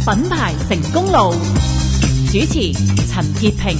品牌成功路，主持陳潔平。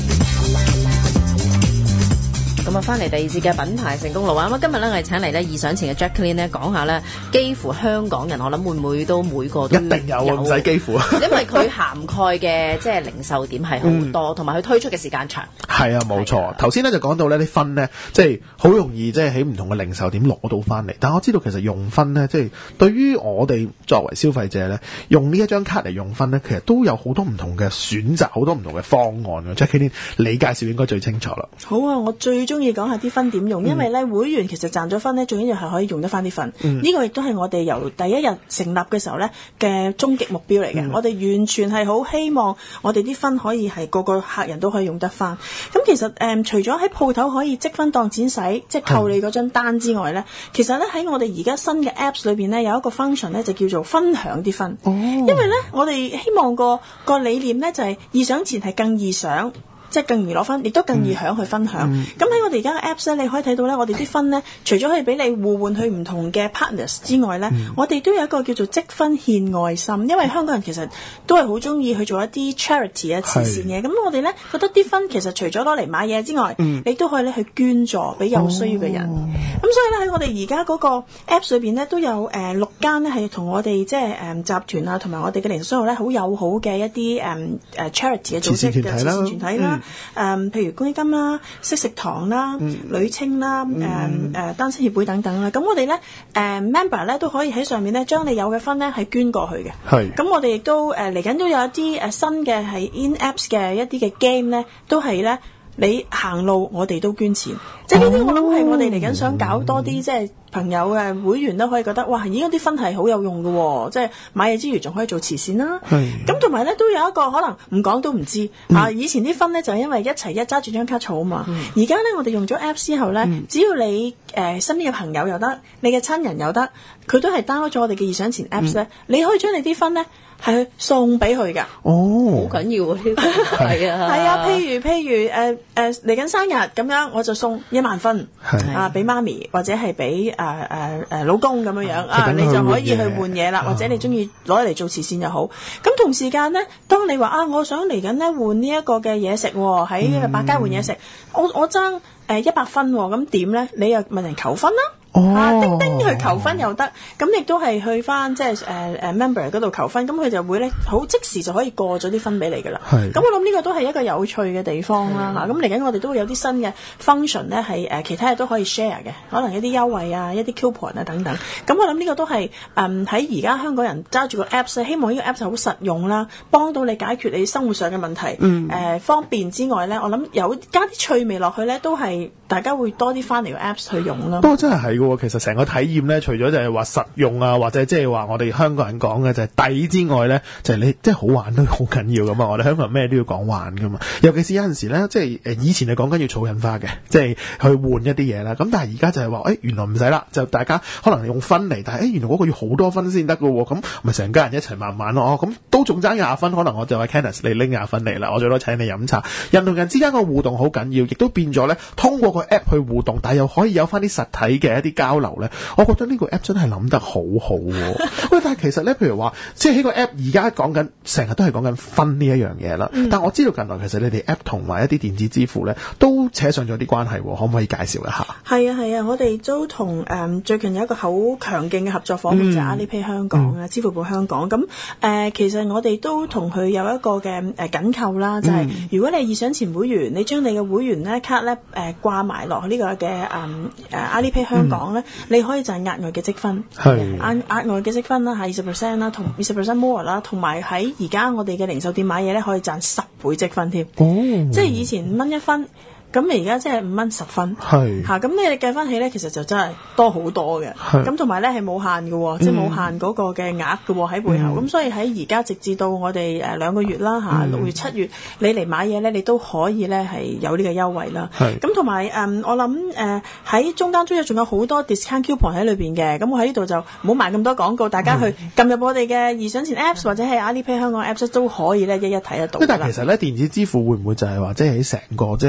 咁啊，翻嚟第二節嘅品牌成功路啊！咁今日咧，我哋請嚟咧異想前嘅 Jacqueline 咧講下咧，幾乎香港人我諗會唔會都每個都一定有，唔使幾乎。 因為佢涵蓋嘅即係零售點係好多，同埋佢推出嘅時間長。 係啊，冇錯。頭先咧就講到呢啲分咧，即係好容易即係喺唔同嘅零售點攞到翻嚟。但我知道其實用分咧，即係對於我哋作為消費者咧，用呢一張卡嚟用分咧，其實都有好多唔同嘅選擇，好多唔同嘅方案嘅。Jacqueline，你介紹應該最清楚啦。 好啊，我最中意講下啲分點用，因為咧會員其實賺咗分咧，最緊要係可以用得翻啲分。呢個亦都係我哋由第一日成立嘅時候咧嘅終極目標嚟嘅。我哋完全係好希望我哋啲分可以係個個客人都可以用得翻。咁其實除咗喺鋪頭可以積分當錢使，即係扣你嗰張單之外咧，其實咧喺我哋而家新嘅 Apps 裏邊咧有一個 function 咧就叫做分享啲分。因為咧我哋希望個理念咧就係易賞前係更易賞。即係更易攞分，亦都更易享去分享。咁喺我哋而家嘅 Apps 咧，你可以睇到咧，我哋啲分咧，除咗可以俾你互換去唔同嘅 partners 之外咧，我哋都有一個叫做積分獻愛心。因為香港人其實都係好中意去做一啲 charity 啊慈善嘅。咁我哋咧覺得啲分其實除咗攞嚟買嘢之外，你都可以咧去捐助俾有需要嘅人。咁所以咧喺我哋而家嗰個 Apps 裏邊咧都有6間咧係同我哋即係集團啊，同埋我哋嘅零售商號咧好友好嘅一啲charity 嘅組織嘅慈善團體啦。譬如公益金啦、惜食堂啦、女青啦、單身協會等等啦，咁我哋咧member 咧都可以喺上面咧將你有嘅分咧係捐過去嘅。係。咁我哋亦都嚟緊都有一啲新嘅係 in apps 嘅一啲嘅 game 咧，都係咧你行路我哋都捐錢。即係呢啲我諗係我哋嚟緊想搞多啲即係朋友嘅會員都可以覺得哇，而家啲分係好有用嘅喎，即係買嘢之餘仲可以做慈善啦。咁同埋咧都有一個可能唔講都唔知以前啲分咧就係因為一齊揸住張卡儲啊嘛。而家咧我哋用咗 Apps 之後咧，只要你身邊嘅朋友又得，你嘅親人又得，佢都係 download 咗我哋嘅異賞前 Apps 咧，你可以將你啲分咧係去送俾佢㗎。 哦，好緊要啊！呢個係啊， 係啊，譬如嚟緊生日咁樣，我就送1萬分俾媽咪或者係俾老公咁樣你就可以去換嘢啦，或者你中意攞嚟做慈善又好。咁同時間咧，當你話我想嚟緊咧換呢一個嘅嘢食喎，喺百佳換嘢食，我爭100分喎，咁點咧？你又問人求分啦。叮叮去求分又得，咁亦都係去翻即係member 嗰度求分，咁佢就會咧好即時就可以過咗啲分俾你噶啦。咁我諗呢個都係一個有趣嘅地方啦嚇。咁嚟緊我哋都會有啲新嘅 function 咧，係其他嘢都可以 share 嘅，可能一啲優惠啊、一啲 coupon 啊等等。咁我諗呢個都係喺而家香港人揸住個 apps， 希望呢個 apps 好實用啦，幫到你解決你生活上嘅問題。方便之外咧，我諗有加啲趣味落去咧，都係大家會多啲翻嚟個 apps 去用啦。 不過真係喎，其實成個體驗咧，除咗就係話實用啊，或者即係話我哋香港人講嘅就係抵之外咧，就係你即係好玩都好緊要噶嘛。我哋香港人咩都要講玩噶嘛。尤其是有陣時咧，即係以前係講緊要儲印花嘅，即係去換一啲嘢啦。咁但係而家就係話，原來唔使啦，就大家可能用分嚟，但係原來嗰個要好多分先得噶喎。咁咪成家人一齊慢慢咯。咁都仲爭20分，可能我就話 Candice 你拎20分嚟啦，我最多請你飲茶。人同人之間個互動好緊要，亦都變咗咧，通過個 app 去互動，但係又可以有翻啲實體嘅一啲交流咧。我覺得呢個 app 真係諗得好好喎。喂，但係其實咧，譬如話，即係喺個 app 而家講緊，成日都係講緊分呢一樣嘢啦。但我知道近來其實你哋 app 同埋一啲電子支付咧，都扯上咗啲關係，可唔可以介紹一下？ 係啊，我哋都同最近有一個好強勁嘅合作夥伴就係 Alipay 香港啊，支付寶香港。咁其實我哋都同佢有一個嘅緊扣啦，就係如果你係異賞前會員，你將你嘅會員咧卡咧掛埋落呢個嘅Alipay 香港咧，你可以賺額外嘅積分，額外嘅積分啦，係20% 啦，同20% more 啦，同埋喺而家我哋嘅零售店買嘢咧，可以賺10倍積分添。即係以前5蚊1分。咁而家即係5蚊10分，咁你哋計翻起咧，其實就真係多好多嘅。咁同埋咧係冇限嘅，即係冇限嗰個嘅額嘅喺背後。咁所以喺而家直至到我哋2個月啦6月7月，你嚟買嘢咧，你都可以咧係有呢個優惠啦。咁同埋我諗喺中間仲有好多 discount coupon 喺裏邊嘅。咁我喺呢度就唔好賣咁多廣告，大家去撳入我哋嘅異賞前 Apps 或者係 Alipay 香港 Apps 都可以咧一睇得到。 但係其實咧電子支付會唔會就係話即係喺成個即係你哋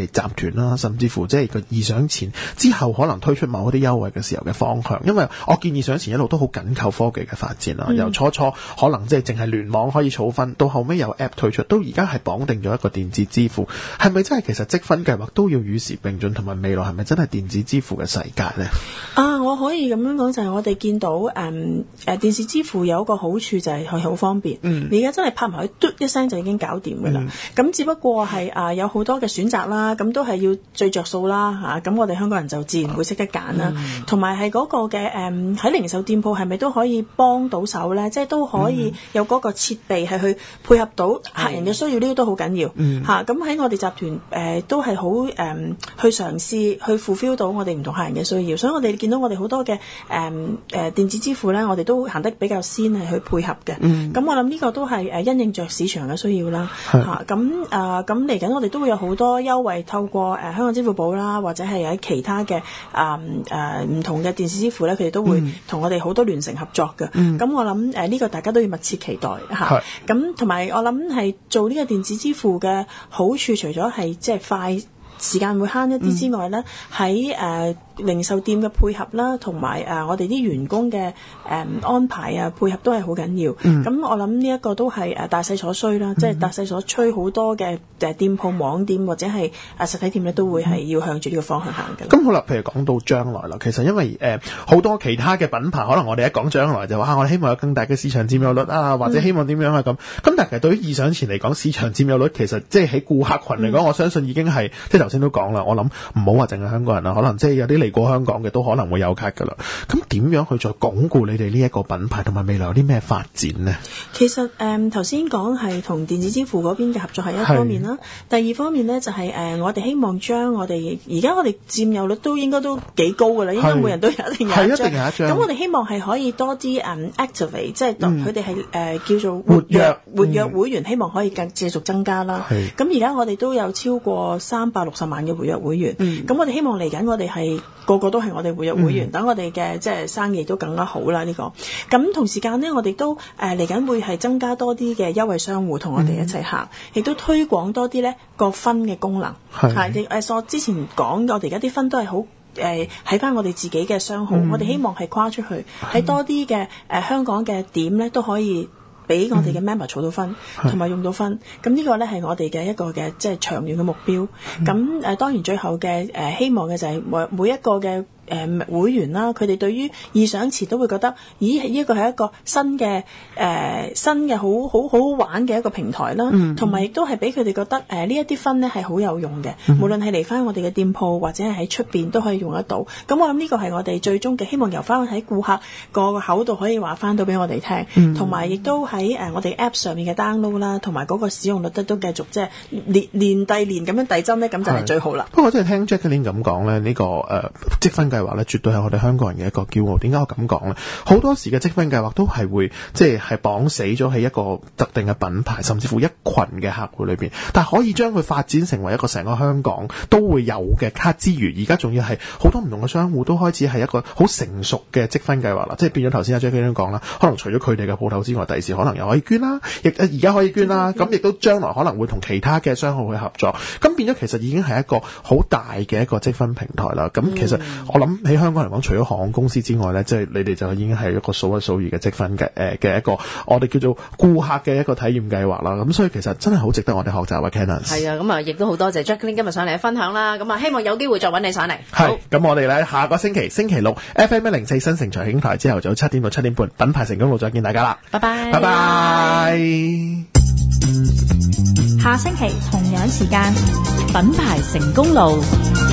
係集團啦，甚至乎即係個易賞錢之後可能推出某一啲優惠嘅時候嘅方向。因為我見易賞錢一路都好緊扣科技嘅發展啦，由初可能即係淨係聯網可以儲分，到後尾有 app 推出，到而家係綁定咗一個電子支付，係咪真係其實積分計劃都要與時並進，同埋未來係咪真係電子支付嘅世界呢？ 我可以咁樣講，就係我哋見到電子支付有一個好處就係佢好方便。你而家真係拍埋去嘟一聲就已經搞掂㗎啦。咁只不過係有好多嘅選擇啦，咁都係要最着數啦嚇。咁我哋香港人就自然會識得揀啦。同埋係嗰個嘅喺零售店鋪係咪都可以幫到手咧？即係都可以有嗰個設備係去配合到客人嘅需要，呢個都好緊要嚇。咁喺我哋集團都係好去嘗試去 fulfill 到我哋唔同客人嘅需要，所以我哋見到我哋好多嘅電子支付咧，我哋都行得比較先係去配合嘅。咁我諗呢個都係因應着市場嘅需要啦嚇。咁嚟緊我哋都會有好多優惠，透過香港支付寶啦，或者係喺其他嘅唔同嘅電子支付咧，佢哋都會同我哋好多聯成合作嘅。咁我諗呢個大家都要密切期待嚇。咁同埋我諗係做呢個電子支付嘅好處，除咗係即係快，時間會慳一啲之外咧，喺零售店嘅配合啦，同埋我哋啲員工嘅安排啊配合都係好緊要。咁我諗呢一個都係大勢所需啦，即係大勢所趨，好多嘅店鋪網店或者係實體店咧，都會係要向住呢個方向行嘅。 咁好啦，譬如講到將來啦，其實因為好多其他嘅品牌，可能我哋一講將來就話我哋希望有更大嘅市場佔有率啊，或者希望點樣啊咁。咁但係其實對於易賞錢嚟講，市場佔有率其實即係喺顧客群嚟講，我相信已經係即係頭先都講啦。我諗唔好話淨係香港人啦，可能即係有啲嚟過香港嘅都可能會有卡噶啦。咁點樣去再鞏固你哋呢一個品牌，同埋未來有啲咩發展呢？ 其實頭先講係同電子支付嗰邊嘅合作係一方面啦，第二方面呢，就係我哋希望將我哋而家我哋佔有率都應該都幾高噶啦，應該每人都一定有一張。咁我哋希望係可以多啲activate， 即係佢哋係叫做活躍會員，希望可以繼續增加啦。咁而家我哋都有超過360萬嘅活躍會員，咁我哋希望嚟緊我哋係個個都係我哋活躍會員，等我哋嘅即係生意都更加好啦呢個。咁同時間呢，我哋都嚟緊會係增加多啲嘅優惠商戶同我哋一齊行，亦都推廣多啲呢個分嘅功能。我之前講我哋而家啲分都係好喺翻我哋自己嘅商號，我哋希望係跨出去喺多啲嘅香港嘅點呢都可以俾我哋嘅 member 儲到分，同埋用到分。咁呢個咧係我哋嘅一個嘅即係長遠嘅目標。咁當然最後嘅希望嘅就係每一個嘅會員啦，佢哋對於易賞錢都會覺得，咦，呢個係一個新嘅好玩嘅一個平台啦，同埋亦都係俾佢哋覺得呢一啲分呢係好有用嘅，無論係嚟翻我哋嘅店鋪或者係喺出邊都可以用得到。咁我諗呢個係我哋最終嘅希望，由翻喺顧客個口度可以話翻到俾我哋聽，同埋亦都喺我哋 app 上面嘅 download 啦，同埋嗰個使用率都繼續即係年遞年咁樣遞增呢，咁就係最好啦。 不過我真係聽 Jacqueline 咁講咧，呢個積分計劃咧，絕對係我哋香港人嘅一個驕傲。點解我咁講咧？好多時嘅積分計劃都係會即係綁死咗喺一個特定嘅品牌，甚至乎一群嘅客戶裏邊，但係可以將佢發展成為一個成個香港都會有嘅卡之餘，而家仲要係好多唔同嘅商戶都開始係一個好成熟嘅積分計劃啦。即係變咗頭先阿 Jacqueline 講啦，可能除咗佢哋嘅鋪頭之外，第時可能又可以捐啦，亦而家可以捐啦，咁亦都將來可能會同其他嘅商號去合作，咁變咗其實已經係一個好大嘅一個積分平台啦。咁其實我諗喺香港嚟講，除咗航空公司之外咧，即係你哋就已經係一個數一數二嘅積分嘅一個我哋叫做顧客嘅一個體驗計劃啦。咁所以其實真係好值得我哋學習啊 Candice。係啊，咁啊亦都好多謝 Jacqueline 今日上嚟嘅分享啦。咁啊希望有機會再揾你上嚟。 係，咁我哋咧下個星期六 FM104 新城財經台朝頭早7點到7點半品牌成功路再見大家啦。 拜拜。 拜拜。 下星期同樣時間品牌成功路。